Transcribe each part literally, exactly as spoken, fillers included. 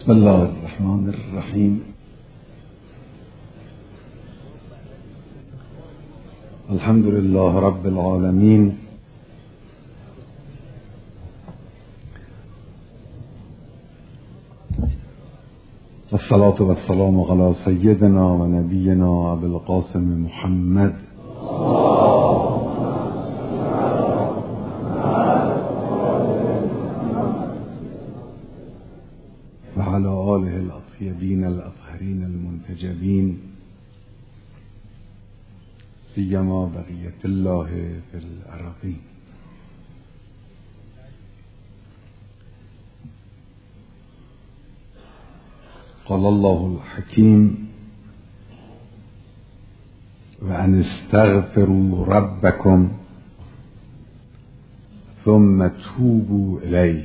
بسم الله الرحمن الرحیم. الحمد لله رب العالمین، والصلاة والسلام علی سیدنا و نبینا ابی القاسم محمد و علی آله الاطیبین الاطهرین المنتجبین، سیما بقیة الله فی الارضین. قال الله الحکیم و ان استغفروا ربکم ثم توبوا الیه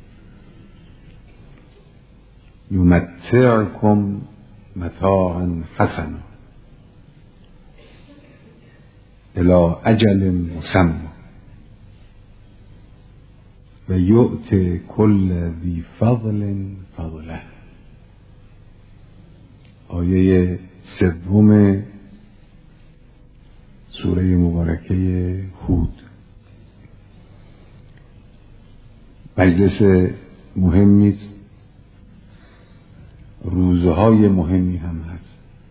یمتعکم متاعا حسنا الی اجل مسمى و یؤتی کل ذی فضل فضله. آیه سوم سوره مبارکه هود. مجلس مهمی است، روزهای مهمی هم هست.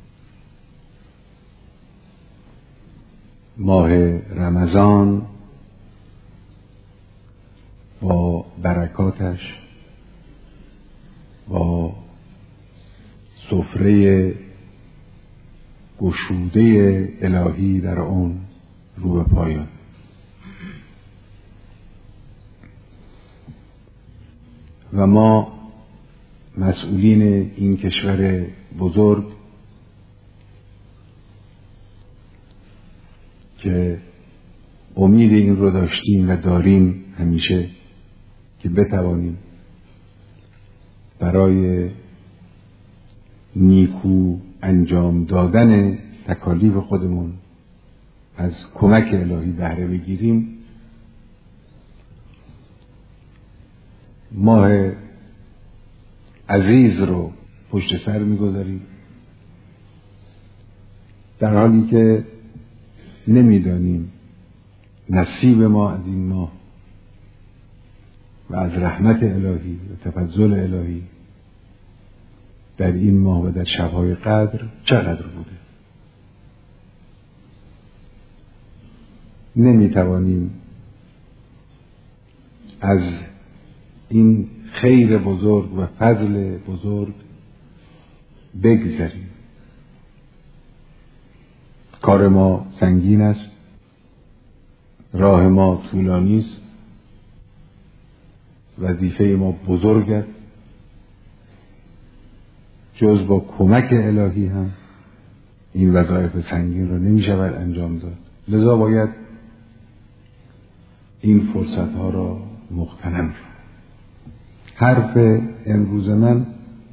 ماه رمضان با برکاتش، با سفره گشوده الهی در آن رو به پایان. و ما مسئولین این کشور بزرگ که امید این رو داشتیم و داریم همیشه که بتوانیم برای نیکو انجام دادن تکالیف خودمون از کمک الهی بهره بگیریم، ماه عزیز رو پشت سر میگذاریم، در حالی که نمیدانیم نصیب ما از این ماه و از رحمت الهی و تفضل الهی در این ماه و در شب‌های قدر چقدر بوده. نمیتوانیم از این خیر بزرگ و فضل بزرگ بگذریم. کار ما سنگین است، راه ما طولانی است، وظیفه ما بزرگ است. جز با کمک الهی هم این وظایف سنگین را نمی شود انجام داد. لذا باید این فرصت ها را مغتنم شد. حرف امروز من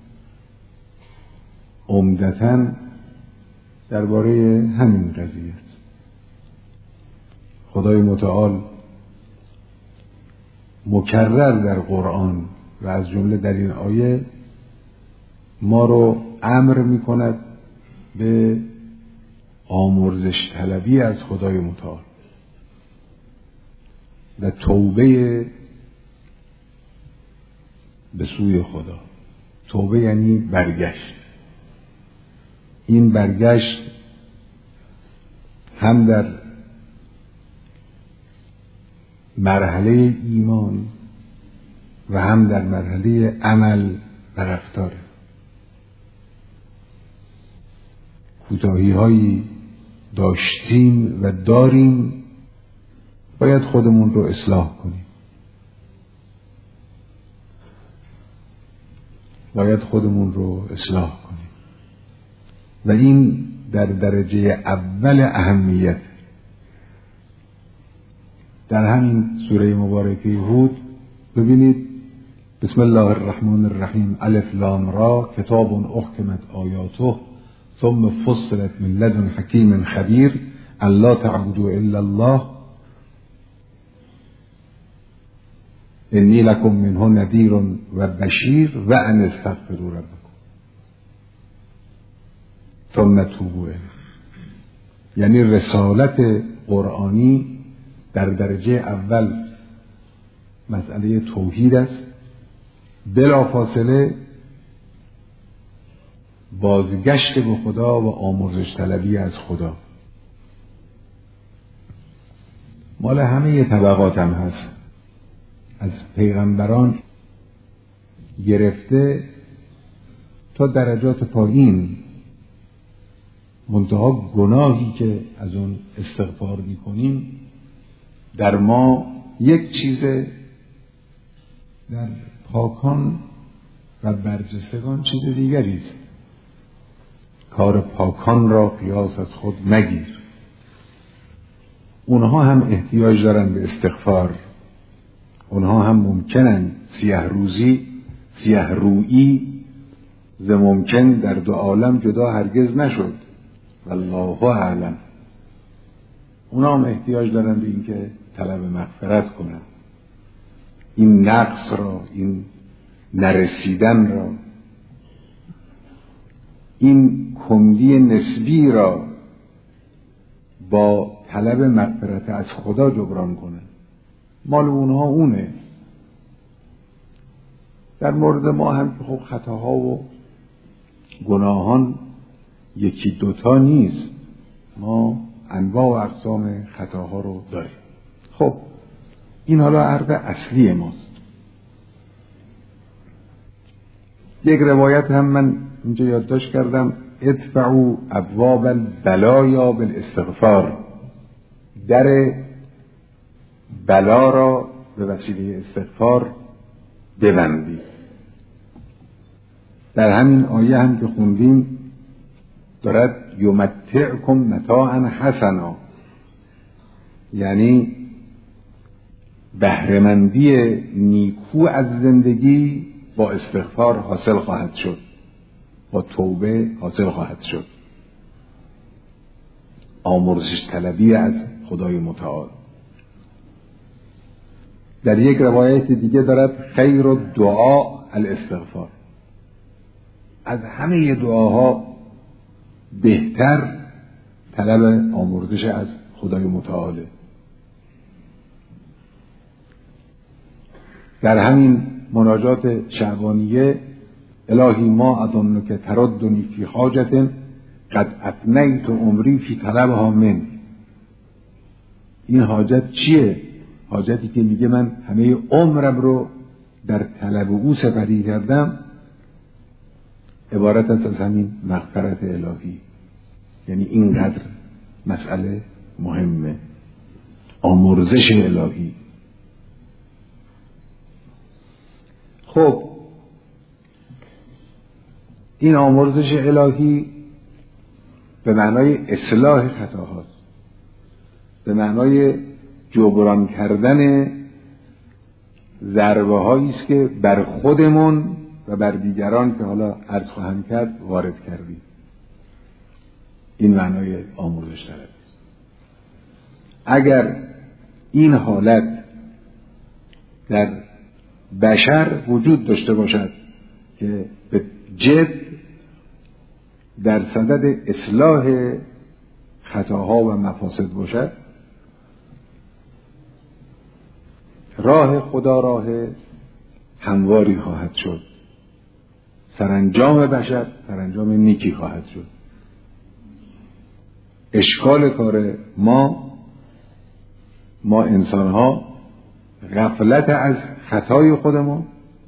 عمدتاً درباره همین قضیه است. خدای متعال مکرر در قرآن و از جمله در این آیه ما رو امر می کند به آمرزش طلبی از خدای متعال و توبه به سوی خدا. توبه یعنی برگشت. این برگشت هم در مرحله ایمان و هم در مرحله عمل و رفتاره. کوتاهی هایی داشتیم و داریم، باید خودمون رو اصلاح کنیم. باید خودمون رو اصلاح کنیم و این در درجه اول اهمیت. در همین سوره مبارکه هود ببینید، بسم الله الرحمن الرحیم، الف لام را، کتاب احکمت آیاته ثم فصلت من لدن حکیم خبیر الا تعبدوا الا الله انی لکم منه نذیر و بشیر و ان استغفروا ربکم ثم توبوا الیه. یعنی رسالت قرآنی در درجه اول مسئله توحید است، بلافاصله بازگشت به خدا و آمرزش طلبی از خدا. مال همه طبقات هم هست، از پیغمبران گرفته تا درجات پایین. منتها گناهی که از اون استغفار میکنیم در ما یک چیز، در پاکان و برجستگان چیز دیگری است. کار پاکان را قیاس از خود مگیر. اونها هم احتیاج دارن به استغفار. اونها هم ممکنن سیه روزی سیه رویی ز ممکن در دو عالم جدا هرگز نشد والله اعلم. اونها هم احتیاج دارن به این که طلب مغفرت کنن، این نقص را، این نرسیدن را، این کندی نسبی را با طلب مغفرت از خدا جبران کنن. مال اونها اونه. در مورد ما هم خب خطاها و گناهان یکی دوتا نیست، ما انواع و اقسام خطاها رو داریم. خب این حالا عرض اصلی ماست. یک روایت هم من اینجا یادداشت کردم، ادفعوا ابواب البلایا بالاستغفار. در بلا را به وسیله استغفار ببندید. در همین آیه هم که خوندیم دارد یمتعکم متاعا حسنا، یعنی بهره‌مندی نیکو از زندگی با استغفار حاصل خواهد شد، با توبه حاصل خواهد شد. آمرزش طلبی از خدای متعال. در یک روایت دیگه دارد خیر الدعا الاستغفار. از همه دعاها بهتر طلب آمرزش از خدای متعاله. در همین مناجات شعبانیه الهی ما اظنک تردنی فی حاجت قد افنیت عمری فی طلبها من. این حاجت چیه؟ حاجتی که میگه من همه عمرم رو در طلب او سپری کردم، عبارت است از همین مغفرت الهی. یعنی اینقدر مسئله مهمه، آمرزش الهی. خب این آمرزش الهی به معنای اصلاح خطاهاست، به معنای جبران کردن ضربه هایی است که بر خودمون و بر دیگران که حالا عرض خواهم کرد وارد کردیم. این معنای آمرزش طلبی است. اگر این حالت در بشر وجود داشته باشد که به جد در صدد اصلاح خطاها و مفاسد باشد، راه خدا راه همواری خواهد شد، سرانجام بشر سرانجام نیکی خواهد شد. اشکال کار ما ما انسان ها غفلت از خطای خودمون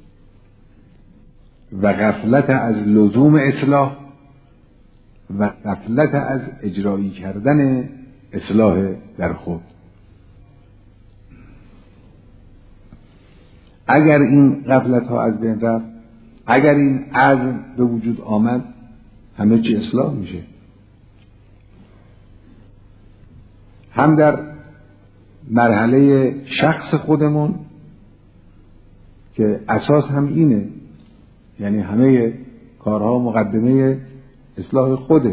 و غفلت از لزوم اصلاح و غفلت از اجرایی کردن اصلاح در خود. اگر این غفلت ها از بین رفت، اگر این عزم به وجود آمد، همه چی اصلاح میشه. هم در مرحله شخص خودمون که اساس هم اینه، یعنی همه کارها مقدمه اصلاح خوده،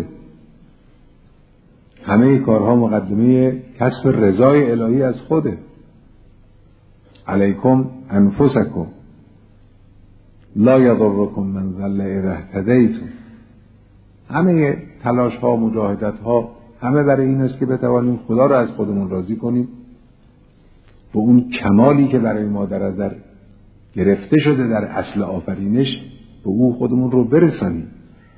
همه کارها مقدمه کسب رضای الهی از خوده. علیکم انفسکم لا یضرکم من ضل اذا اهتدیتم. همه تلاش ها، مجاهدت ها، همه برای این است که بتوانیم خدا را از خودمون راضی کنیم، به اون کمالی که برای ما در نظر گرفته شده در اصل آفرینش به اون خودمون رو برسانیم.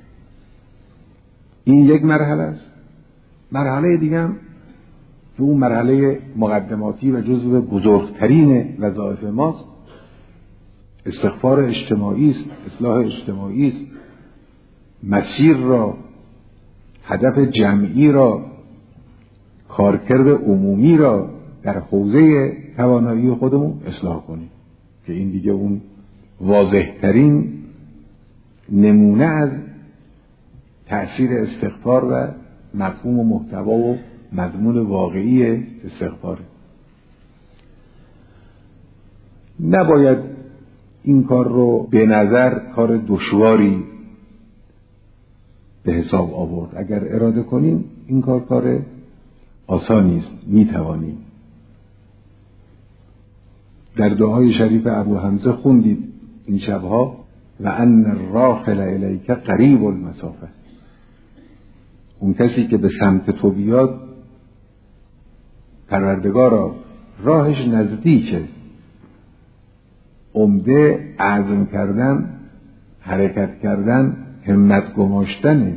این یک مرحله است. مرحله دیگه هم که اون مرحله مقدماتی و جزو بزرگترین وظایف ماست، استغفار اجتماعی است، اصلاح اجتماعی است، مسیر را، هدف جمعی را، کارکرد عمومی را در حوزه توانایی خودمون اصلاح کنیم که این دیگه اون واضحترین نمونه از تأثیر استغفار و مفهوم و محتوا و مضمون واقعی استغفاره. نباید این کار رو به نظر کار دشواری به حساب آورد. اگر اراده کنیم این کار کار آسانی است، میتوانیم. در دعای شریف ابو حمزه خوندید این شبها و ان الراحل الیک قریب المسافه. اون کسی که به سمت تو بیاد پروردگارا راهش نزدیکه. عمده عزم کردن، حرکت کردن، همت گماشتنه.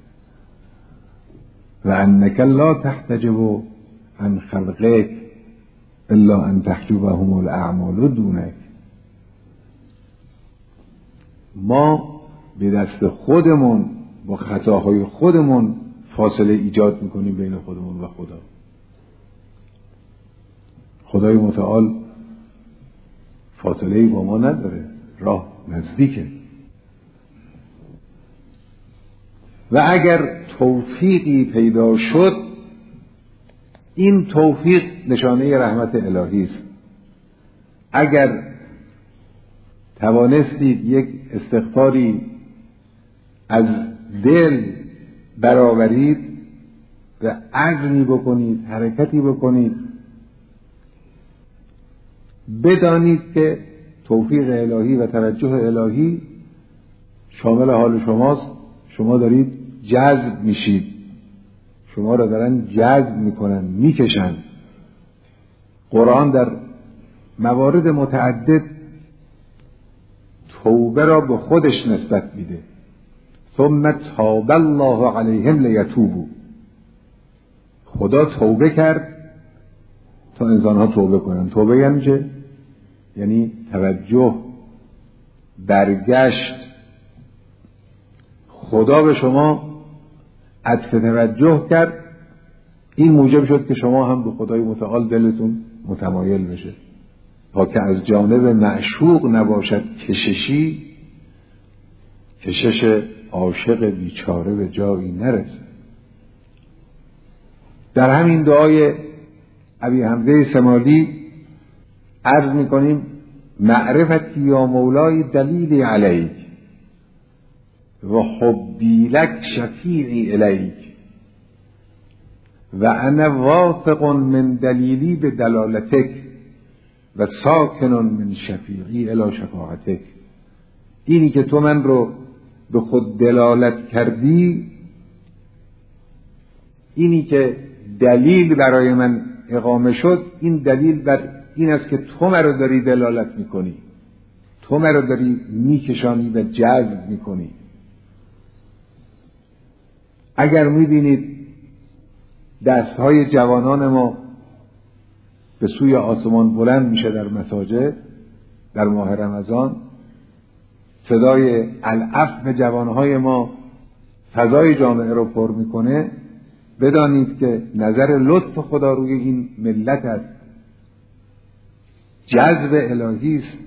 و انک لا تحتجب عن خلقک الا ان تحجبهم الاعمال دونک. ما به دست خودمون با خطاهای خودمون فاصله ایجاد میکنیم بین خودمون و خدا. خدای متعال فاصله‌ای با ما نداره، راه نزدیکه. و اگر توفیقی پیدا شد، این توفیق نشانه رحمت الهی است. اگر توانستید یک استغفاری از دل برآورید و عزمی بکنید، حرکتی بکنید، بدانید که توفیق الهی و توجه الهی شامل حال شماست. شما دارید جذب میشید، شما را دارن جذب میکنن، میکشن. قرآن در موارد متعدد توبه را به خودش نسبت میده. ثم تاب الله علیهم لیتوبوا. خدا توبه کرد تا انسان‌ها توبه کنن. توبه یعنی چه؟ یعنی توجه، برگشت. خدا به شما عطف توجه کرد، این موجب شد که شما هم به خدای متعال دلتون متمایل بشه تا که از جانب معشوق نباشد کششی، کشش عاشق بیچاره به جایی نرسه. در همین دعای ابی حمزه سمالی عرض میکنیم معرفتی یا مولای دلیلی علیک و حبی لک شفیعی الیک و انا واثق من دلیلی به دلالتک و ساکن من شفیعی الی شفاعتک. اینی که تو من رو به خود دلالت کردی، اینی که دلیل برای من اقامه شد، این دلیل بر این است که تو من رو داری دلالت میکنی، تو من رو داری میکشانی و جذب میکنی. اگر میبینید دستهای جوانان ما به سوی آسمان بلند میشه در مساجد در ماه رمضان، صدای العفو جوانهای ما فضای جامعه رو پر میکنه، بدانید که نظر لطف خدا روی این ملت است، جذب الهی است.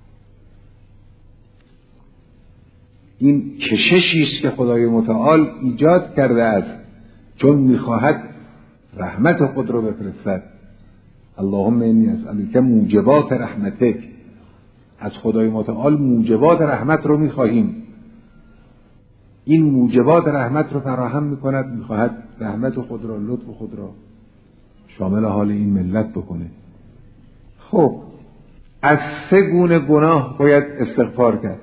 این کششی است که خدای متعال ایجاد کرده است چون میخواهد رحمت خود رو بفرستد. اللهم انی اسألک موجبات رحمتک. از خدای متعال موجبات رحمت رو میخواهیم. این موجبات رحمت رو فراهم میکند، میخواهد رحمت خود را، لطف خود را شامل حال این ملت بکنه. خب از سه گونه گناه باید استغفار کرد.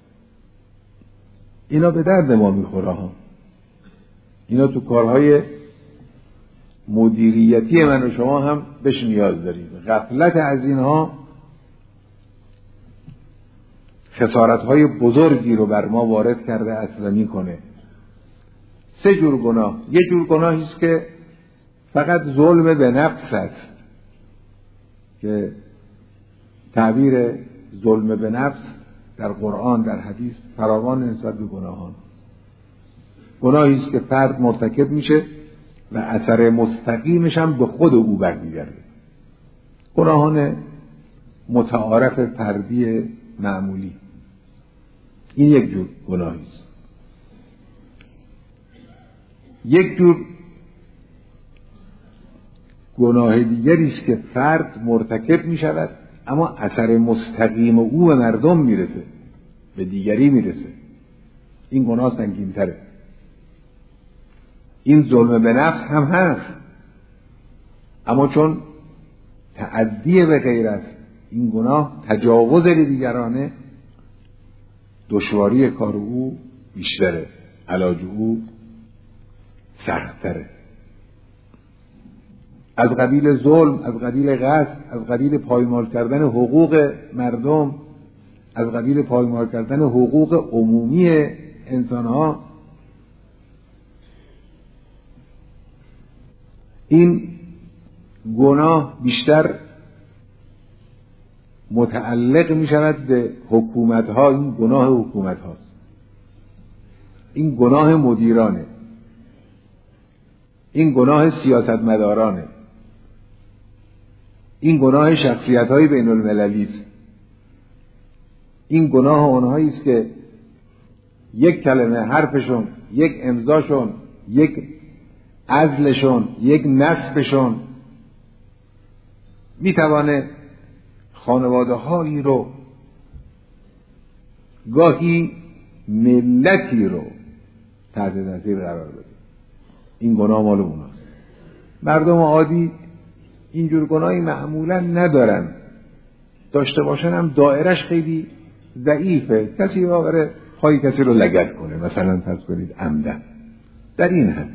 اینا به درد ما میخوره ها. اینا تو کارهای مدیریتی من و شما هم بهش نیاز داریم. غفلت از اینها خسارت‌های بزرگی رو بر ما وارد کرده است و میکنه. سه جور گناه. یه جور گناهی است که فقط ظلم به نفس است که تعبیر ظلم به نفس در قرآن در حدیث فراوان نسبت به گناهان. گناهی است که فرد مرتکب میشه و اثر مستقیمش هم به خود او برمیگرده. گناهان متعارف فردی معمولی. این یک جور گناهی است. یک جور گناه دیگری است که فرد مرتکب می شود اما اثر مستقیم او به مردم میرسه، به دیگری میرسه. این گناه سنگین‌تره. این ظلم به نفس هم هست اما چون تعدی به غیر است، این گناه تجاوز دیگرانه، دشواری کار او بیشتره، علاج او سخت‌تره. از قبیل ظلم، از قبیل غصب، از قبیل پایمال کردن حقوق مردم، از قبیل پایمال کردن حقوق عمومی انسان‌ها. این گناه بیشتر متعلق می شود به حکومت ها. این گناه حکومت هاست. این گناه مدیرانه. این گناه سیاستمدارانه. این گناه شخصیت های بین المللی است. این گناه اونهایی است که یک کلمه حرفشون، یک امضاشون، یک عزلشون، یک نسبشون میتوانه خانواده هایی رو، گاهی ملتی رو تحت تاثیر قرار بده. این گناه مال اوناست. مردم عادی اینجور گناهی معمولا ندارن، داشته باشن هم دائرش خیلی ضعیفه. کسی واقعا پای کسی رو لگد کنه، مثلا فرض کنید عمدن، در این حد.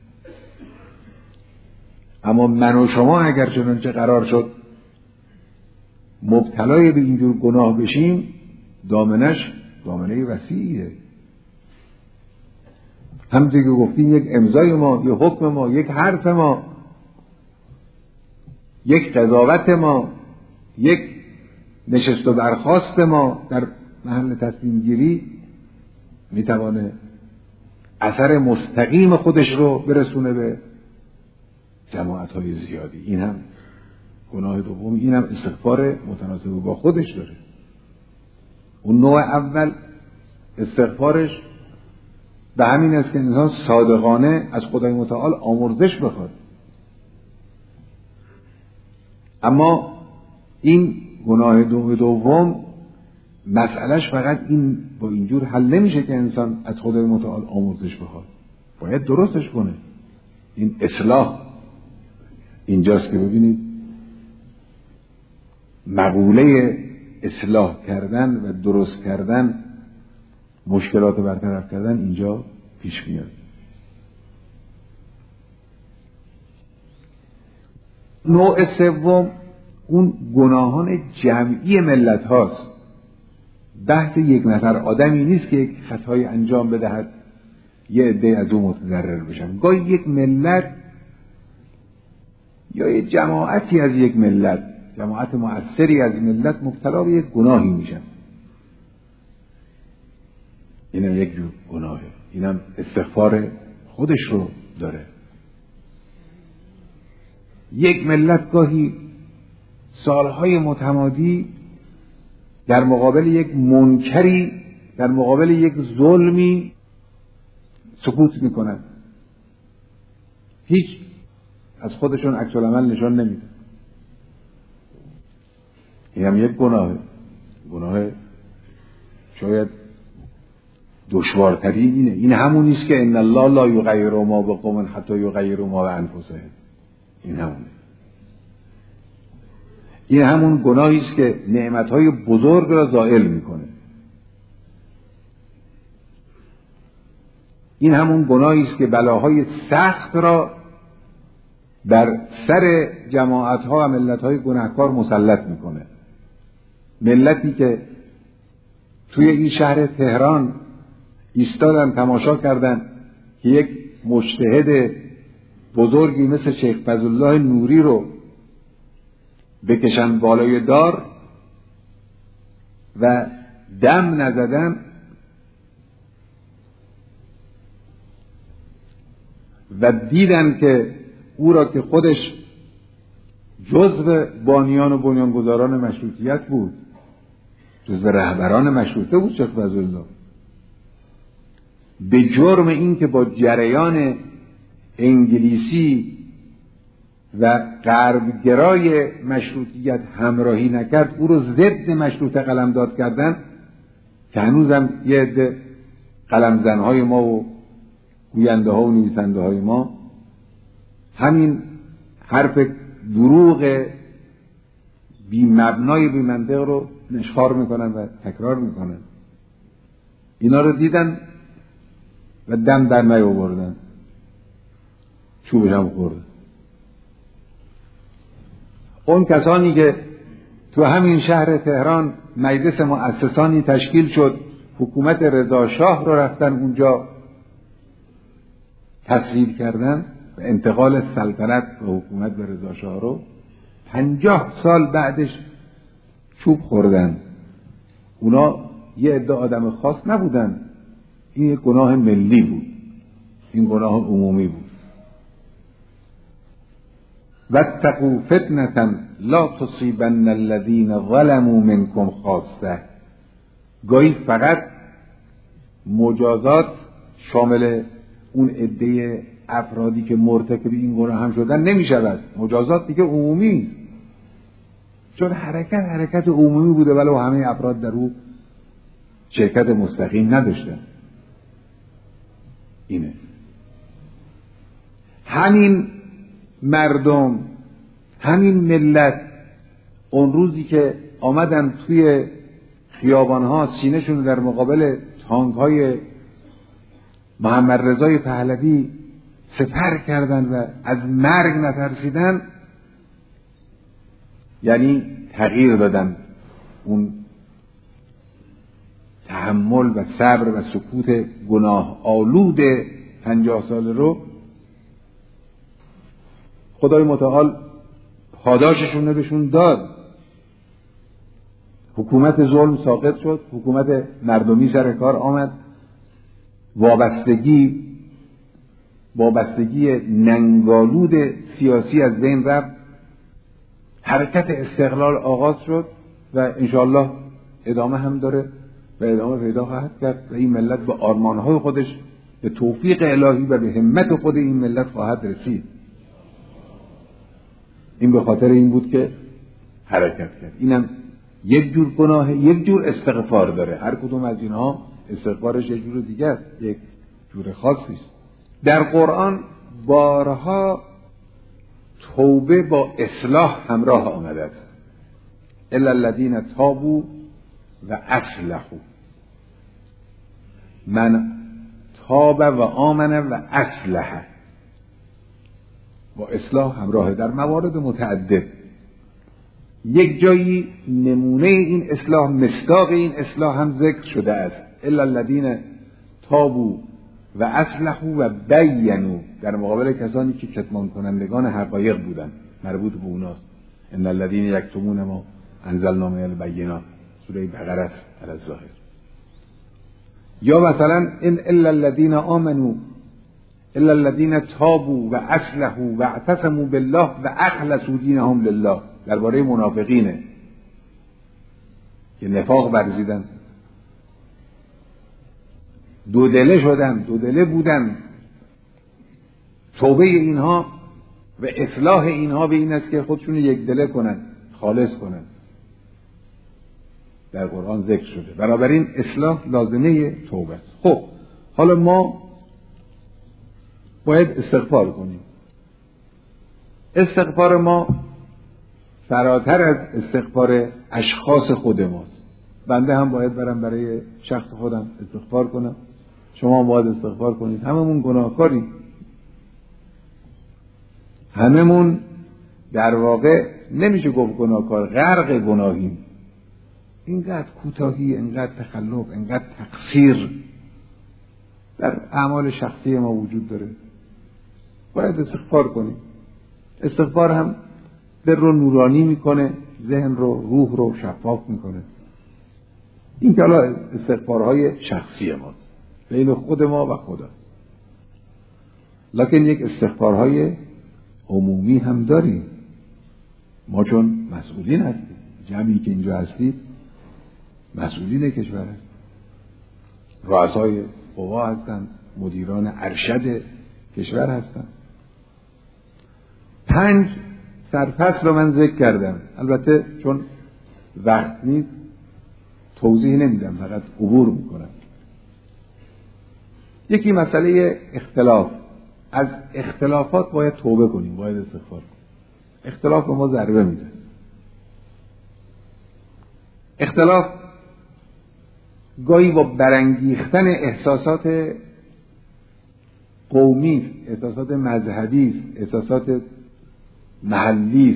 اما من و شما اگر چنانچه قرار شد مبتلای به اینجور گناه بشیم، دامنش دامنه وسیعیه. همونطور که گفتیم یک امضای ما، یک حکم ما، یک حرف ما، یک قضاوت ما، یک نشست و برخاست ما در محل تصمیم گیری میتوانه اثر مستقیم خودش رو برسونه به جماعت‌های زیادی. این هم گناه دوم. این هم استغفار متناسب با خودش داره. اون نوع اول استغفارش به همین است که انسان صادقانه از خدای متعال آمرزش بخواد. اما این گناه دوم مسئلهش فقط این با اینجور حل نمیشه که انسان از خدای متعال آمرزش بخواد، باید درستش کنه. این اصلاح اینجاست که ببینید مقوله اصلاح کردن و درست کردن، مشکلات برطرف کردن اینجا پیش میاد. نوع سوم اون گناهان جمعی ملت هاست. بحث یک نفر آدمی نیست که یک خطای انجام بدهد یه عده از اون متضرر بشن. گاهی یک ملت یا یک جماعتی از یک ملت، جماعت مؤثری از ملت مبتلا به یک گناهی میشن. اینم یک جور گناهه. اینم استغفار خودش رو داره. یک ملت گاهی سالهای متمادی در مقابل یک منکری، در مقابل یک ظلمی سکوت میکنن، هیچ از خودشون عکس العمل نشان نمیده. این هم یک گناهه. گناه شاید دشوارتری اینه. این همون نیست که ان الله لا یغیر ما بقوم حتی یغیروا ما بانفسهم. این همونه. این همون گناهی است که نعمتهای بزرگ را زائل میکنه. این همون گناهی است که بلاهای سخت را بر سر جماعت‌ها و ملت‌های گناهکار مسلط میکنه. ملتی که توی این شهر تهران ایستادن تماشا کردن که یک مجتهد بزرگی مثل شیخ فضلالله نوری رو بکشن بالای دار و دم نزدن و دیدن که او را که خودش جزو بانیان و بنیانگذاران مشروطیت بود، جزو رهبران مشروطه بود شیخ فضلالله، به جرم این که با جریان انگلیسی و غربگرای مشروطیت همراهی نکرد، او رو ضد مشروطه قلمداد کردن که هنوزم یه عده قلمزنهای ما و گوینده ها و نویسنده های ما همین حرف دروغ بی مبنای بی منطق رو نشخوار میکنن و تکرار میکنن. اینا رو دیدن و دم در نیاوردن، چوبش هم خورد. اون کسانی که تو همین شهر تهران مجلس مؤسسانی تشکیل شد، حکومت رضا شاه رو رفتن اونجا تصویب کردن و انتقال سلطنت و حکومت به رضا شاه رو پنجاه سال بعدش چوب خوردن. اونا یه عده آدم خاص نبودن، این یک گناه ملی بود، این گناه عمومی بود. واتقوا فتنة لا تصیبن الذین ظلموا منکم خاصة. گاهی فقط مجازات شامل اون عده افرادی که مرتکب این گناه هم شدن نمی شود، مجازات دیگه عمومی، چون حرکت حرکت عمومی بوده ولو همه افراد در او شرکت مستقیم نداشتن. اینه همین مردم، همین ملت اون روزی که آمدن توی خیابانها سینه‌شون در مقابل تانک‌های محمد رضای پهلوی سپر کردن و از مرگ نترسیدن، یعنی تغییر دادن اون تحمل و صبر و سکوت گناه آلود پنجاه سال رو. خدای متعال پاداششون رو بهشون داد. حکومت ظلم ساقط شد، حکومت مردمی سر کار آمد، وابستگی وابستگی ننگالود سیاسی از بین رفت، حرکت استقلال آغاز شد و انشاءالله ادامه هم داره و ادامه پیدا خواهد کرد و این ملت به آرمانهای خودش به توفیق الهی و به همت خود این ملت خواهد رسید. این به خاطر این بود که حرکت کرد. اینم یک جور گناه، یک جور استغفار داره. هر کدوم از اینها استغفارش یک جور دیگه است، یک جور خاصی است. در قرآن بارها توبه با اصلاح همراه آمده است. الا الذین تابوا و اصلحوا. من تاب و آمن و اصلح، با اصلاح همراه در موارد متعدد. یک جایی نمونه این اصلاح، مصداق این اصلاح هم ذکر شده است. الا الذین تابوا و اصلحوا و بینوا، در مقابل کسانی که کتمان کنندگان حقایق بودند، مربوط به اوناست. ان الذین یکتمون ما انزلنا من البینات، سوره بقره است در الظاهر. یا مثلا ان الا الذین آمنوا الا الذین تابوا و اصلحوا و اعتصموا بالله و اخلصوا دینهم لله، درباره منافقینه که نفاق ورزیدن، دو دله شدن، دو دله بودن. توبه اینها و اصلاح اینها به این است که خودشون یک دله کنن، خالص کنن. در قرآن ذکر شده. بنابراین اصلاح لازمه توبه است. خب حالا ما باید استغفار کنیم. استغفار ما فراتر از استغفار اشخاص خود ماست. بنده هم باید برم برای شخص خودم استغفار کنم، شما هم باید استغفار کنید. هممون گناهکاریم، هممون در واقع نمیشه گفت گناهکار، غرق گناهیم. اینقدر کوتاهی، اینقدر تخلف، اینقدر تقصیر در اعمال شخصی ما وجود داره. باید استغفار کنیم. استغفار هم دل رو نورانی میکنه، ذهن رو، روح رو شفاف میکنه. این که حالا استغفارهای شخصی ماست بین خود ما و خدا، لکن یک استغفارهای عمومی هم داریم. ما چون مسئولین هستیم، جمعی که اینجا هستید مسئولین کشور هست، رؤسای قوا هستند، مدیران ارشد کشور هستند. پنج سرفصل رو من ذکر کردم، البته چون وقت نیست توضیح نمیدم، فقط عبور میکنم. یکی مسئله اختلاف. از اختلافات باید توبه کنیم، باید استغفار کنیم. اختلاف به ما ضربه میده. اختلاف گاهی با برانگیختن احساسات قومی، احساسات مذهبی، احساسات محلی،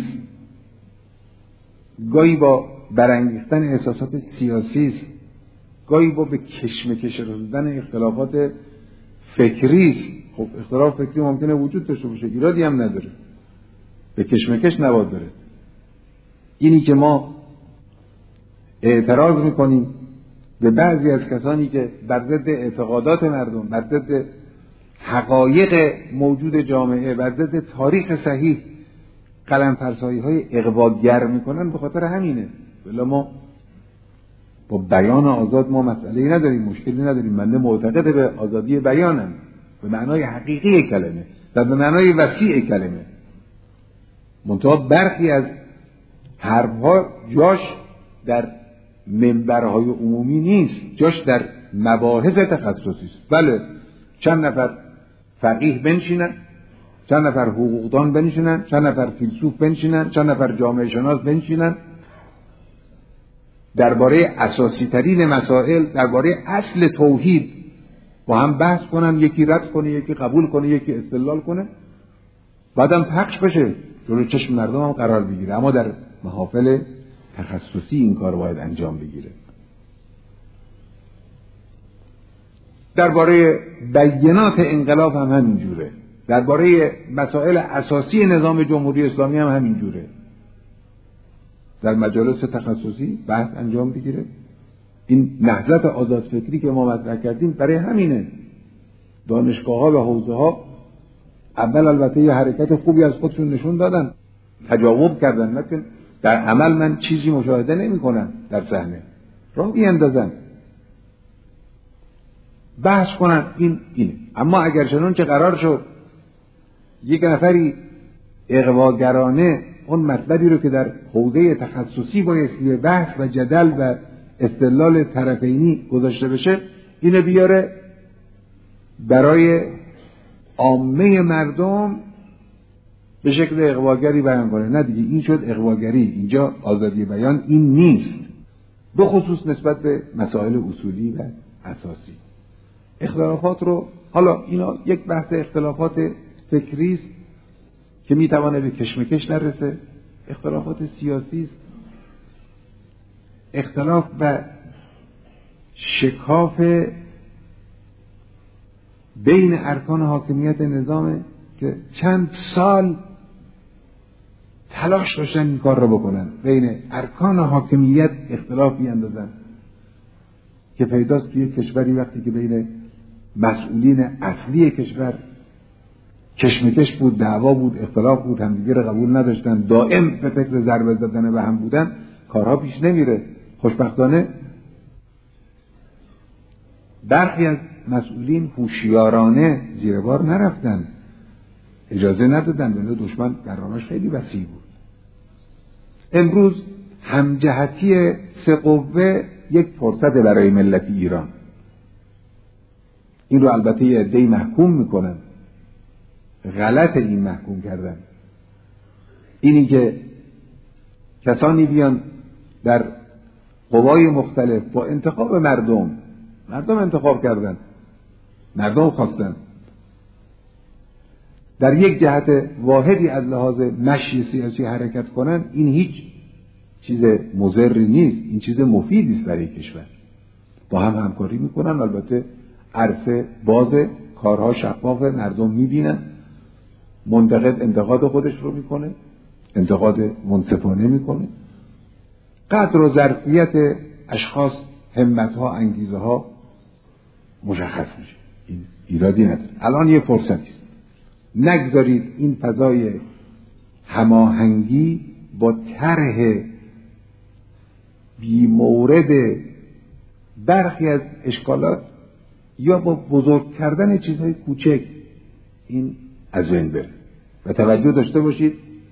گاهی با برانگیختن احساسات سیاسی، گاهی با به کشمکش رسوندن اختلافات فکری. خب اختلاف فکری ممکنه وجود داشته باشه، ایرادی هم نداره، به کشمکش نباید برسه. اینی که ما اعتراض میکنیم به بعضی از کسانی که بر ضد اعتقادات مردم، بر ضد حقایق موجود جامعه، بر ضد تاریخ صحیح قلم‌فرسایی های اغواگر میکنن، به خاطر همینه. ولی ما با بیان آزاد ما مسئله‌ای نداریم، مشکلی نداریم. من معتقد به آزادی بیانم به معنای حقیقی کلمه و به معنای وسیع کلمه. منتها برخی از حرفها جاش در منبرهای عمومی نیست، جاش در مباحث تخصصی است. بله، چند نفر فقیه بنشینن، چند نفر حقوقدان بنشینن، چند نفر فیلسوف بنشینن، چند نفر جامعه شناس بنشینن، درباره اساسی ترین مسائل، درباره اصل توحید با هم بحث کنن، یکی رد کنه، یکی قبول کنه، یکی استدلال کنه، بعدم پخش بشه، جلو چشم مردم هم قرار بگیره. اما در محافل تخصصی این کار باید انجام بگیره. درباره بیانات انقلاب هم همینجوره، درباره مسائل اساسی نظام جمهوری اسلامی هم همینجوره. در مجالس تخصصی بحث انجام بگیره. این نهضت آزاد فکری که ما مطرح کردیم برای همینه. دانشگاه ها و حوزه ها اول البته یه حرکت خوبی از خودشون نشون دادن، تجاوب کردن، لیکن در عمل من چیزی مشاهده نمی کنم. در صحنه راه بیندازن، بحث کنن، این اینه. اما اگر چنون که قرار شد یک نفری اغواگرانه اون مطلبی رو که در حوزه تخصصی بایستی بحث و جدل و استدلال طرفینی گذاشته بشه، اینو بیاره برای عامه مردم به شکل اغواگری بیان کنه. نه دیگه، این شد اغواگری. اینجا آزادی بیان این نیست، به خصوص نسبت به مسائل اصولی و اساسی. اختلافات رو، حالا اینا یک بحث اختلافات فکری است که میتوانه به کشمکش نرسه، اختلافات سیاسی است، اختلاف و شکاف بین ارکان حاکمیت نظامه که چند سال تلاش داشتن این کار رو بکنن، بین ارکان حاکمیت اختلاف بیاندازن که پیداست توی کشوری وقتی که بین مسئولین اصلی کشور کشمکش بود، دعوا بود، اختلاف بود، همدیگه رو قبول نداشتن، دائم به فکر ضربه زدن به هم بودن، کارها پیش نمیره. خوشبختانه برخی از مسئولین هوشیارانه زیر بار نرفتن، اجازه ندادن، لأن دشمن برنامه‌اش خیلی وسیع بود. امروز همجهتی سه قوه یک فرصت برای ملت ایران. این رو البته یه عده‌ای محکوم میکنن، غلط این محکوم کردن. اینی که کسانی بیان در قوای مختلف با انتخاب مردم، مردم انتخاب کردن، مردم خواستن، در یک جهت واحدی از لحاظ مشی سیاسی حرکت کنن، این هیچ چیز مضری نیست، این چیز مفیدی است برای کشور. با هم همکاری میکنن، البته عرصه باز، کارها شفاف، مردم میبینن، منتقد انتقاد خودش رو میکنه، انتقاد منصفانه میکنه، قدر و ظرفیت اشخاص، همتها، انگیزه ها مشخص میشه. این ایرادی نداره. الان یه فرصتی است، نگذارید این فضای هماهنگی با طرح بی مورد برخی از اشکالات یا با بزرگ کردن چیزهای کوچک این از بین بره. و توجه داشته باشید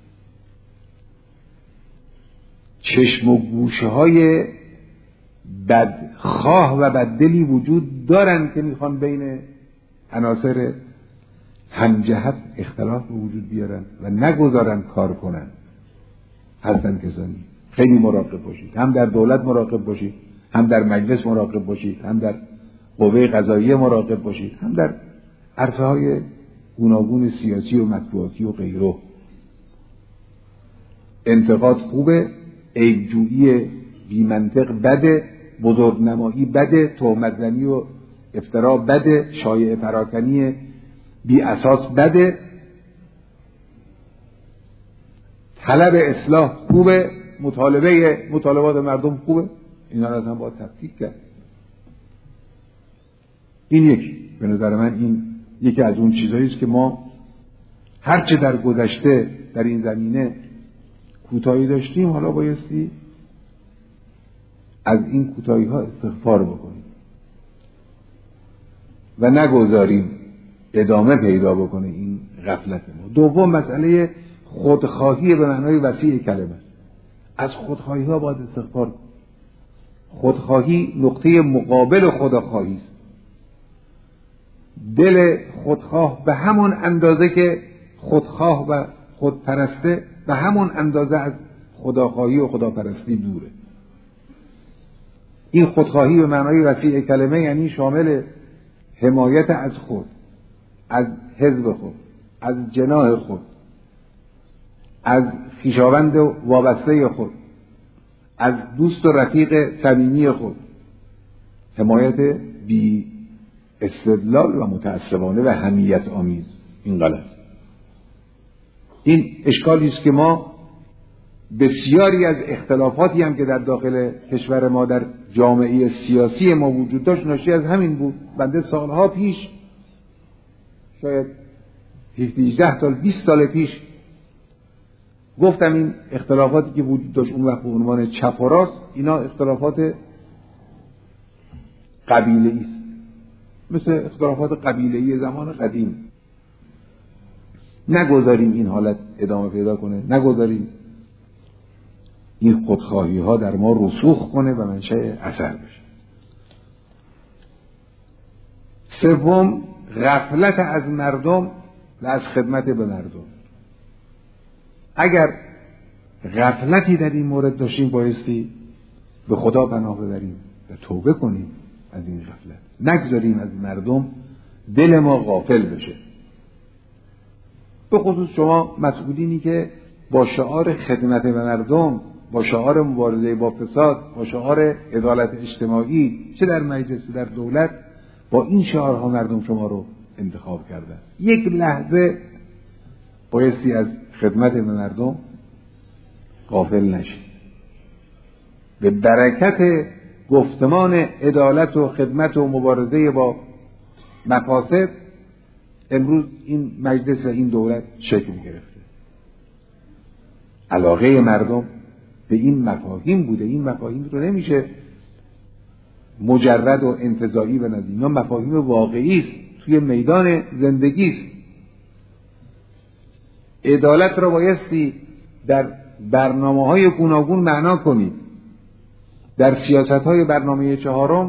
چشم و گوشه های بدخواه و بددلی وجود دارن که میخوان بین عناصر همجهت اختلاف به وجود بیارن و نگذارن کار کنن. هستن کسانی، خیلی مراقب باشید، هم در دولت مراقب باشید، هم در مجلس مراقب باشید، هم در قوه قضاییه مراقب باشید، هم در عرصه های گوناگون سیاسی و مطبوعاتی و غیره. انتقاد خوبه، عیبجویی بی منطق بده، بزرگنمایی بده، تهمت زنی و افترا بده، شایعه پراکنی بی اساس بده، طلب اصلاح خوبه، مطالبه مطالبات مردم خوبه، اینا رو هم باید تفکیک کرد. این یکی، به نظر من این یکی از اون چیزایی است که ما هرچه در گذشته در این زمینه کوتاهی داشتیم، حالا بایستی از این کوتاهی ها استغفار بکنیم و نگذاریم ادامه پیدا بکنه این غفلت ما. دوم، مسئله خودخواهی به معنای وسیع کلمه. از خودخواهی ها باید استغفار کنیم. خودخواهی نقطه مقابل خداخواهی است. دل خودخواه به همون اندازه که خودخواه و خودپرسته به همون اندازه از خداخواهی و خداپرستی دوره. این خودخواهی به معنای وسیع کلمه یعنی شامل حمایت از خود، از حزب خود، از جناح خود، از خویشاوند وابسته خود، از دوست و رفیق صمیمی خود، حمایت بی استدلال و متعصبانه و حمیت آمیز. این غلط. این اشکالی است که ما بسیاری از اختلافاتی هم که در داخل کشور ما در جامعه سیاسی ما وجود داشت ناشی از همین بود. بنده سالها پیش، شاید هفده سال بیست سال پیش گفتم این اختلافاتی که وجود داشت اون وقت به عنوان چپ و راست، اینا اختلافات قبیله‌ای است، مثل اختلافات قبیله‌ای زمان قدیم. نگذاریم این حالت ادامه پیدا کنه، نگذاریم این خودخواهی ها در ما رسوخ کنه و منشأ اثر بشه. سوم، غفلت از مردم و از خدمت به مردم. اگر غفلتی در این مورد داشتیم بایستی به خدا پناه ببریم و توبه کنیم از این غفلت. نگذاریم از مردم دل ما غافل بشه. به خصوص شما مسئولینی که با شعار خدمت به مردم، با شعار مبارزه با فساد، با شعار عدالت اجتماعی، چه در مجلس در دولت، با این شعارها مردم شما رو انتخاب کردن. یک لحظه بایستی از خدمت به مردم غافل نشید. به برکت گفتمان عدالت و خدمت و مبارزه با مفاسد امروز این مجلس و این دولت شکل گرفته. علاقه مردم به این مفاهیم بوده. این مفاهیم رو نمیشه مجرد و انتزاعی بنازیم. اینا مفاهیم واقعی است، توی میدان زندگی است. عدالت را بایستی در برنامه‌های گوناگون معنا کنید. در سیاست‌های برنامه چهارم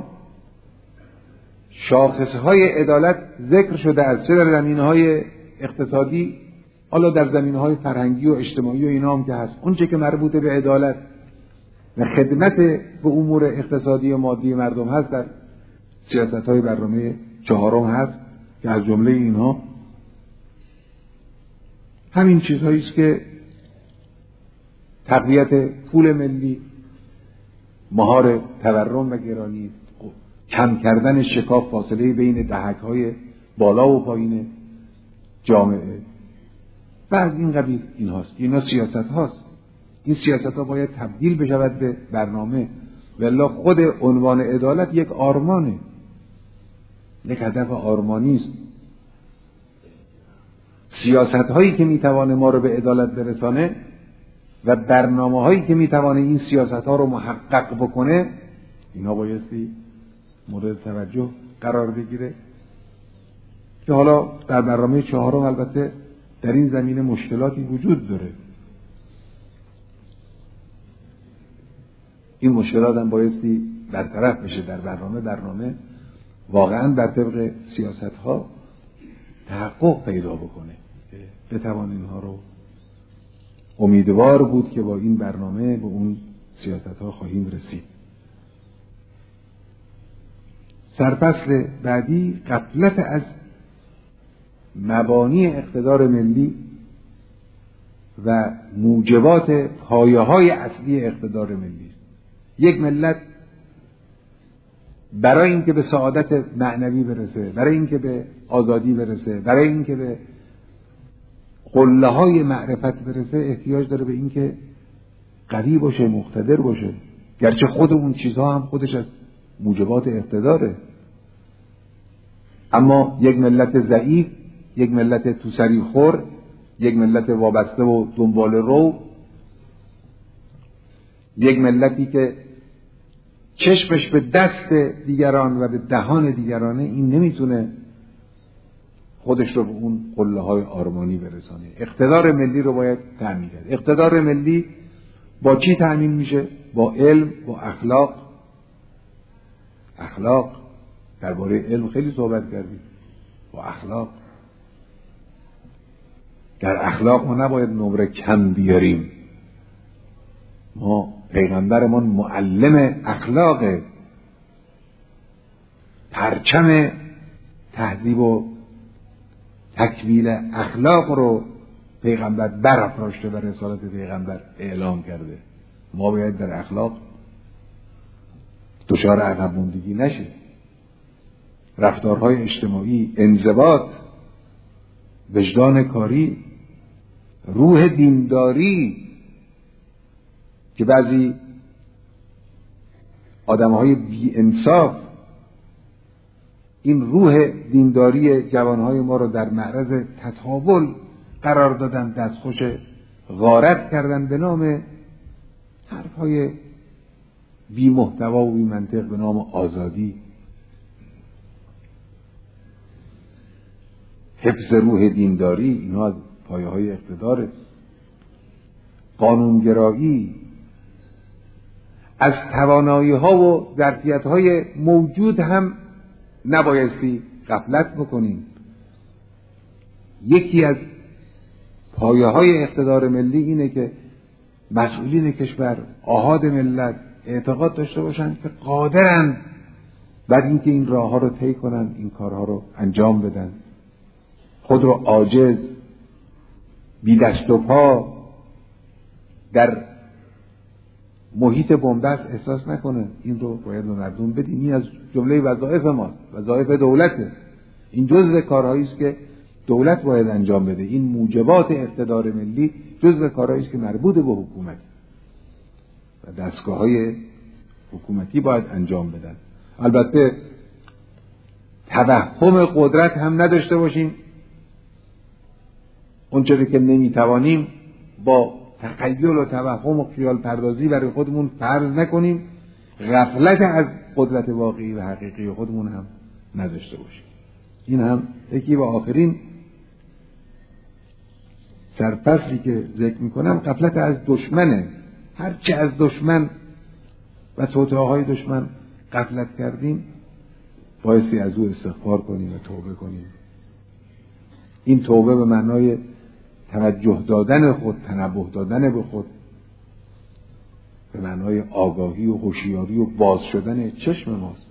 شاخصهای عدالت ذکر شده است، چه در زمینه‌های اقتصادی، حالا در زمینه‌های فرهنگی و اجتماعی و اینا هم که هست، اون چه که مربوط به عدالت و خدمت به امور اقتصادی و مادی مردم هست در سیاست‌های برنامه چهارم هست که از جمله اینها همین چیزهایی است که تقویت پول ملی، مهار تورم و گرانی، کم کردن شکاف فاصله بین دهک‌های بالا و پایین جامعه و از این قبیل این هاست. اینا سیاست هاست. این سیاست ها باید تبدیل بشود به برنامه، والله خود عنوان عدالت یک آرمانه، یک هدف آرمانی است. سیاست هایی که میتوانه ما رو به عدالت برسانه و برنامه هایی که میتوانه این سیاست ها رو محقق بکنه، اینا بایستی مورد توجه قرار بگیره که حالا در برنامه چهارم البته در این زمینه مشکلاتی وجود داره. این مشکلات هم بایستی برطرف بشه در برنامه برنامه واقعا بر طبق سیاست ها تحقق پیدا بکنه که بتوان اینها رو امیدوار بود که با این برنامه به اون سیاست ها خواهیم رسید. سرفصل بعدی غفلت از مبانی اقتدار ملی و موجبات پایه‌های اصلی اقتدار ملی. یک ملت برای اینکه به سعادت معنوی برسه، برای اینکه به آزادی برسه، برای اینکه به قله‌های معرفت برسه، احتیاج داره به اینکه قوی باشه، مقتدر باشه، گرچه خود اون چیزها هم خودش از موجبات اقتداره. اما یک ملت ضعیف، یک ملت توسری خور، یک ملت وابسته و دنبال رو، یک ملتی که چشمش به دست دیگران و به دهان دیگرانه، این نمیتونه خودش رو به اون قله های آرمانی برسانه. اقتدار ملی رو باید تأمین کرد. اقتدار ملی با چی تأمین میشه؟ با علم، با اخلاق. اخلاق درباره علم خیلی صحبت کردیم. با اخلاق، در اخلاق ما نباید نمره کم بیاریم. ما پیغمبرمون معلم اخلاقه، پرچم تهذیب و تکمیل اخلاق رو پیغمبر برافراشته و رسالت پیغمبر اعلام کرده. ما باید در اخلاق دچار عقب ماندگی نشیم. رفتارهای اجتماعی، انضباط، وجدان کاری، روح دینداری که بعضی آدمهای بی انصاف این روح دینداری جوانهای ما رو در معرض تطاول قرار دادن، دستخوش غارت کردن به نام حرفهای بی محتوا و بی منطق به نام آزادی. حفظ روح دینداری، اینها از پایه های اقتداره. قانونگرایی، از توانایی ها و ظرفیت های موجود هم نبایستی غفلت بکنیم. یکی از پایه های اقتدار ملی اینه که مسئولین کشور، آحاد ملت اعتقاد داشته باشند که قادرن بعد اینکه این راه ها رو طی کنن، این کارها رو انجام بدن، خود رو عاجز، بی دست و پا در محیط بنبست احساس نکنه. این رو باید به مردم بدیم. این از جمله وظایف ماست، وظایف دولته. این جزء کارهایی است که دولت باید انجام بده. این موجبات اقتدار ملی جزء کارهایی است که مربوط به حکومت و دستگاه‌های حکومتی باید انجام بدن. البته توهم قدرت هم نداشته باشیم. اونچه که نمیتوانیم با تخیل و توهم و خیال پردازی برای خودمون فرض نکنیم. غفلت از قدرت واقعی و حقیقی خودمون هم نداشته باشیم. این هم یکی و آخرین سرفصلی که ذکر میکنم غفلت از دشمنه. هرچه از دشمن و توطئه‌های دشمن غفلت کردیم بایستی از او استغفار کنیم و توبه کنیم. این توبه به معنای توجه دادن خود، تنبه دادن به خود، به معنای آگاهی و هوشیاری و باز شدن چشم ماست.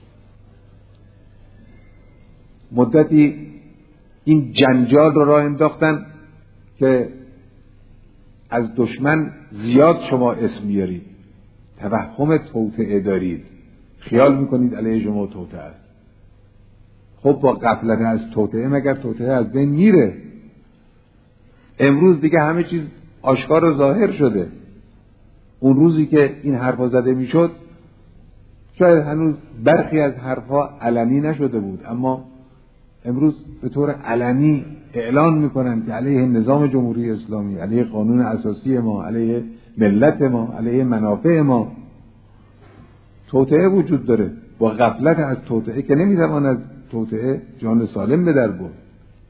مدتی این جنجال رو راه انداختن که از دشمن زیاد شما اسم میارید، توهم توطئه دارید، خیال میکنید علیه شما توطئه است. خب با غفلت از توطئه مگر توطئه از بین میره؟ امروز دیگه همه چیز آشکار و ظاهر شده. اون روزی که این حرفا زده میشد شاید هنوز برخی از حرفا علنی نشده بود، اما امروز به طور علنی اعلان میکنن که علیه نظام جمهوری اسلامی، علیه قانون اساسی ما، علیه ملت ما، علیه منافع ما توطئه وجود داره. با غفلت از توطئه که نمیتوان از توطئه جان سالم به در برد.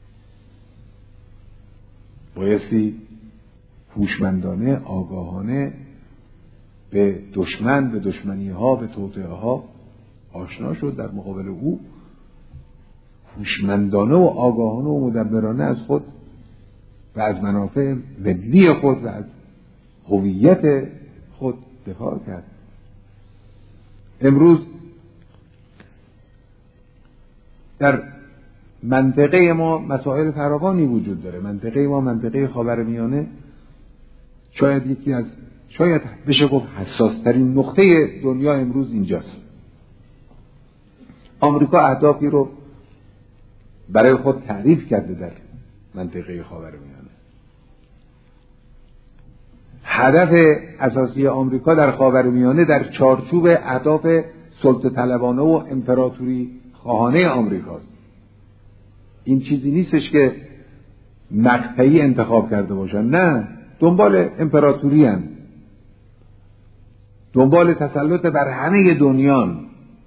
بایستی هوشمندانه، آگاهانه به دشمن، به دشمنی ها، به توطئه ها آشنا شد، در مقابل او هوشمندانه و آگاهانه و مدبرانه از خود و از منافع ملی خود و از هویت خود دفاع کرد. امروز در منطقه ما مسائل فراوانی وجود داره. منطقه ما، منطقه خاورمیانه، شاید یکی از شاید بشه گفت حساسترین نقطه دنیا امروز اینجاست. آمریکا اهدافی رو برای خود تعریف کرده در منطقه خاورمیانه. هدف اساسی آمریکا در خاورمیانه در چارچوب اهداف سلطه طلبانه و امپراتوری خواهانه آمریکاست. این چیزی نیستش که مقطعی انتخاب کرده باشن، نه، دنبال امپراتوری هن. دنبال تسلط بر همه دنیان.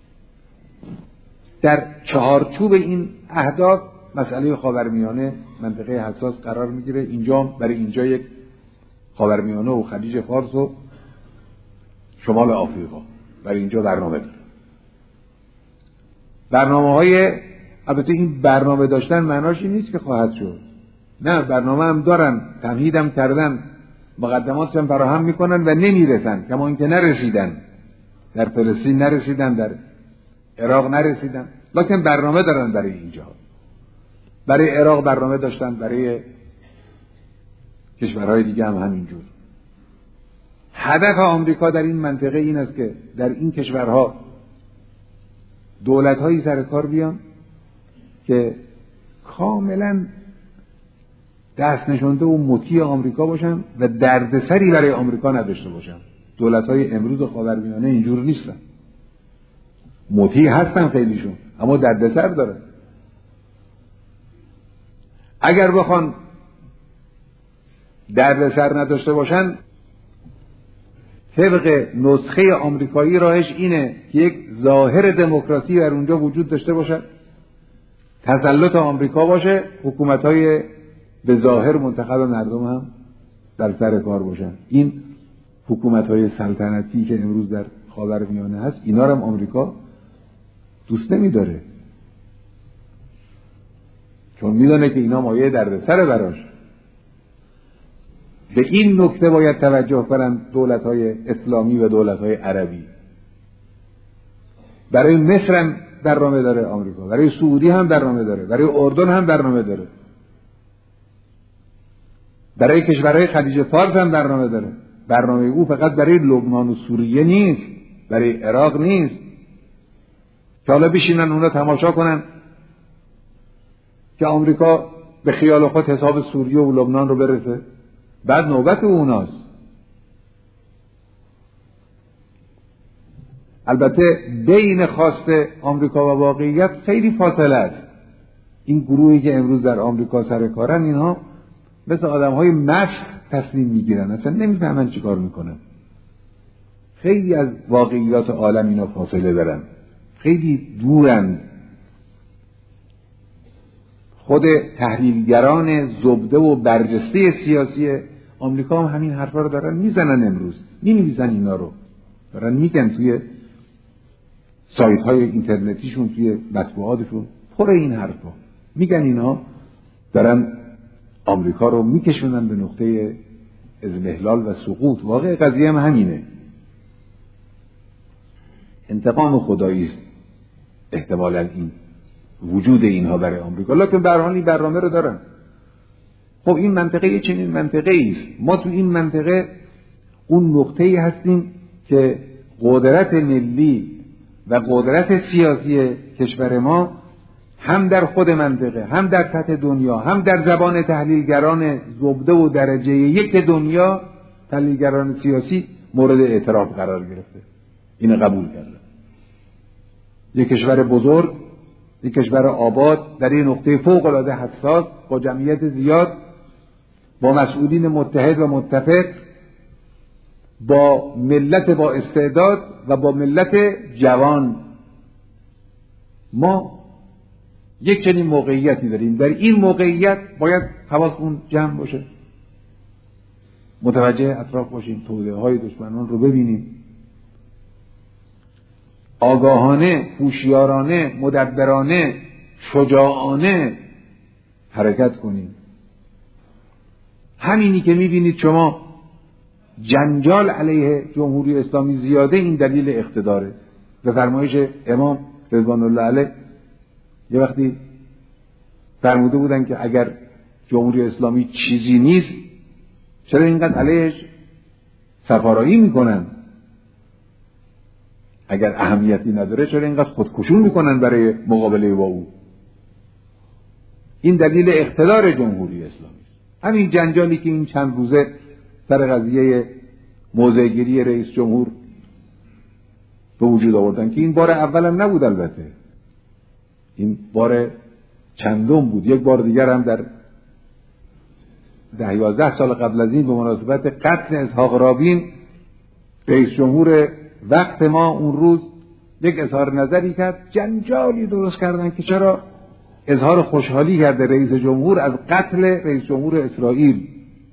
در چهارچوب این اهداف مسئله خاورمیانه منطقه حساس قرار میگیره. اینجا برای اینجا یک خاورمیانه و خلیج فارس و شمال آفریقا برای اینجا برنامه داره. برنامه های البته این برنامه داشتن معناش این نیست که خواهد شد. نه، برنامه هم دارن، تمهید هم کردن، مقدمات هم فراهم میکنن و نمیرسن، کما اینکه نرسیدن. در فلسطین نرسیدن، در عراق نرسیدن، لکن برنامه دارن برای اینجا. برای عراق برنامه داشتن، برای کشورهای دیگه هم همینجور. هدف آمریکا در این منطقه این است که در این کشورها دولت‌هایی سر کار بیان که کاملا دست نشانده و مطیع آمریکا باشن و دردسری برای آمریکا نداشته باشن. دولت‌های امروز خاورمیانه اینجور نیستن. مطیع هستن خیلیشون، اما دردسر دارن. اگر بخوان دردسر نداشته باشن، طبق نسخه آمریکایی راهش اینه که یک ظاهر دموکراسی در اونجا وجود داشته باشه، تسلط آمریکا باشه، حکومت‌های به ظاهر منتخب مردم هم در سر کار باشن. این حکومت‌های سلطنتی که امروز در خاورمیانه هست، اینا رو هم آمریکا دوست نمی‌داره، چون میدونه که اینا مایه دردسر براش. به این نکته باید توجه کنن دولت‌های اسلامی و دولت‌های عربی. برای مصر هم برنامه داره آمریکا، برای سعودی هم برنامه داره، برای اردن هم برنامه داره، برای کشورهای خلیج فارس هم برنامه داره. برنامه او فقط برای لبنان و سوریه نیست، برای عراق نیست که حالا بشینن اونا تماشا کنن که آمریکا به خیال خود حساب سوریه و لبنان رو برسه. بعد نوبت اوناست. البته بین خواست آمریکا و واقعیت خیلی فاصله است. این گروهی که امروز در آمریکا سر کارن، اینها مثل آدم‌های مست تصمیم میگیرن، اصلا نمیفهمن چی کار میکنن. خیلی از واقعیات عالم اینا فاصله دارن، خیلی دورن. خود تحلیلگران زبده و برجسته سیاسی آمریکا هم همین حرفا رو دارن میزنن. امروز می‌نویسن اینا رو، دارن میگن توی سایت‌های اینترنتیشون، توی مطبوعاتشون پر این حرفا. میگن اینا دارن آمریکا رو میکشونن به نقطه اضمحلال و سقوط. واقع قضیه هم همینه. انتقام خدایی است احتمالاً این وجود اینها برای آمریکا، لکن به هر حال این برنامه رو دارن. خب این منطقه چنین منطقه‌ای است. ما تو این منطقه اون نقطه‌ای هستیم که قدرت ملی و قدرت سیاسی کشور ما هم در خود منطقه، هم در سطح دنیا، هم در زبان تحلیلگران زبده و درجه یک دنیا، تحلیلگران سیاسی، مورد اعتراف قرار گرفته. اینو قبول کردن. یک کشور بزرگ، یک کشور آباد در این نقطه فوق العاده حساس، با جمعیت زیاد، با مسئولین متحد و متفق، با ملت با استعداد و با ملت جوان، ما یک چنین موقعیتی داریم. در این موقعیت باید حواسمون جمع باشه، متوجه اطراف باشیم، توطئه های دشمنان رو ببینیم، آگاهانه، هوشیارانه، مدبرانه، شجاعانه حرکت کنیم. همینی که میبینید شما جنجال علیه جمهوری اسلامی زیاده، این دلیل اقتداره. به فرمایش امام رضوان الله علیه یه وقتی فرموده بودن که اگر جمهوری اسلامی چیزی نیست، چرا اینقدر علیهش سفارایی میکنن؟ اگر اهمیتی نداره چرا اینقدر خودکشون میکنن برای مقابله با او؟ این دلیل اقتدار جمهوری اسلامی است. همین جنجالی که این چند روزه سر قضیه موضع‌گیری رئیس جمهور به وجود آوردن، که این بار اول هم نبود، البته این بار چندم بود. یک بار دیگر هم در ده یازده سال قبل از این به مناسبت قتل اسحاق رابین، رئیس جمهور وقت ما اون روز یک اظهار نظری کرد، جنجالی درست کردن که چرا اظهار خوشحالی کرده رئیس جمهور از قتل رئیس جمهور اسرائیل.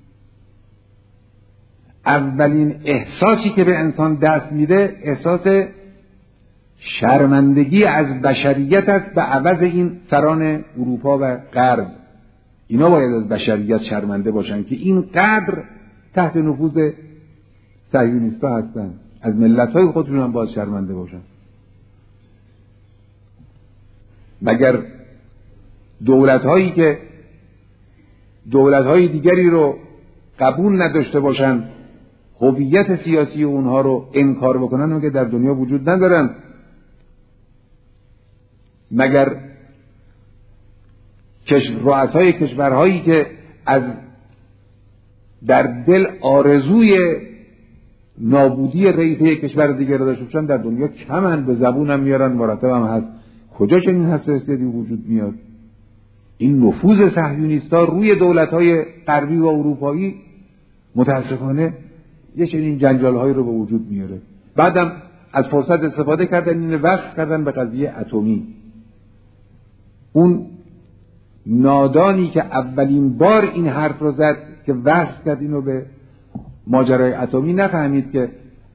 اولین احساسی که به انسان دست میده احساس شرمندگی از بشریت است به عوض این سران اروپا و غرب. اینا باید از بشریت شرمنده باشن که اینقدر تحت نفوذ صهیونیست‌ها هستن. از ملت‌های خودشون هم باید شرمنده باشن. مگر دولت‌هایی که دولت‌های دیگری رو قبول نداشته باشن، هویت سیاسی اونها رو انکار بکنن، مگر در دنیا وجود ندارن؟ مگر رؤسای کشورهایی که از در دل آرزوی نابودی رئیس یک کشور دیگر رو داشته باشن در دنیا کمن؟ به زبون هم میارن، مرتب هم هست. کجا چنین حساسیتی وجود میاد؟ این نفوذ صهیونیست‌ها روی دولت‌های غربی و اروپایی متاسفانه یه چنین جنجال‌هایی رو به وجود میاره. بعدم از فرصت استفاده کردن، این وصل کردن به قضیه اتمی. اون نادانی که اولین بار این حرف رو زد که وصل کرد اینو به ماجرای اتمی، نفهمید که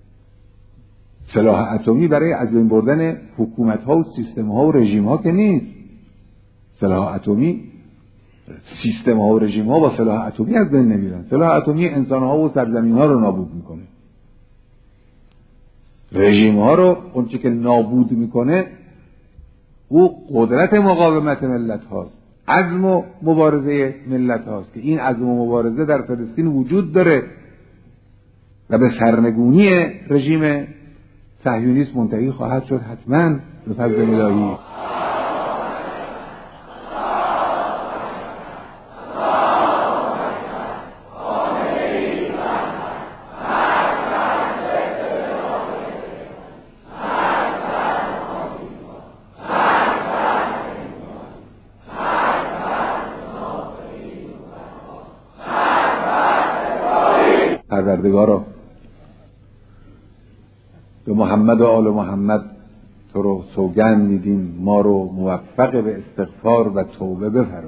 سلاح اتمی برای از بین بردن حکومت‌ها و سیستم‌ها و رژیم‌ها که نیست. سلاح اتمی، سیستم‌ها و رژیم‌ها با سلاح اتمی از بین نمیرن. سلاح اتمی انسان‌ها و سرزمین‌ها رو نابود میکنه. رژیم‌ها رو اون چیزی که نابود میکنه او قدرت مقاومت ملت هاست، عزم و مبارزه ملت هاست که این عزم و مبارزه در فلسطین وجود داره و به سرنگونی رژیم صهیونیست منتهی خواهد شد حتما به فضل الهی. پروردگارا به محمد و آل محمد تو رو سوگند میدیم، ما رو موفق به استغفار و توبه بفرما.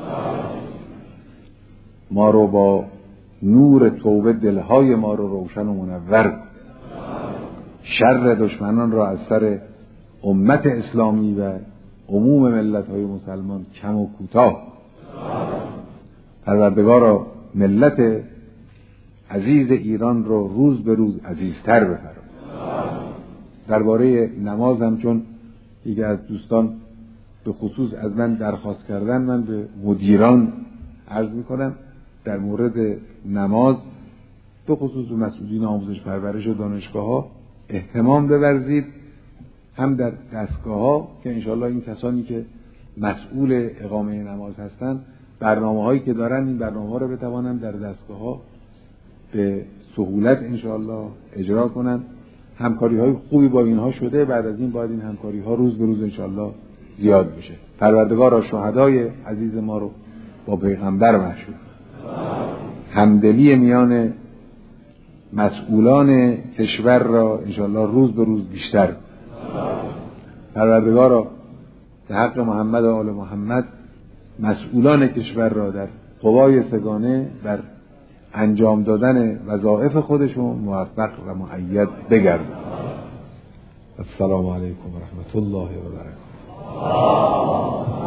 ما رو با نور توبه دلهای ما رو روشن و منور کن. شر دشمنان را از سر امت اسلامی و عموم ملت های مسلمان کم و کوتاه. پروردگارا ملت عزیز ایران رو روز به روز عزیزتر بفرما. درباره نماز هم چون یکی از دوستان به خصوص از من درخواست کردن، من به مدیران عرض میکنم در مورد نماز به خصوص به مسئولین آموزش پرورش و دانشگاه ها اهتمام بورزید، هم در دستگاه ها که انشاءالله این کسانی که مسئول اقامه نماز هستن برنامه هایی که دارن این برنامه ها رو بتوانن در دستگاه ها به سهولت انشاءالله اجرا کنن. همکاری های خوبی با اینها شده، بعد از این باید این همکاری ها روز به روز انشاءالله زیاد بشه. پروردگار شهدای عزیز ما رو با پیغمبر محشور، همدلی میان مسئولان کشور را انشاءالله روز به روز بیشتر. پروردگارا به حق محمد و آل محمد مسئولان کشور را در قوای سگانه بر انجام دادن وظایف خودشون موفق و مؤید بگردان. السلام علیکم و رحمت الله و برکاته.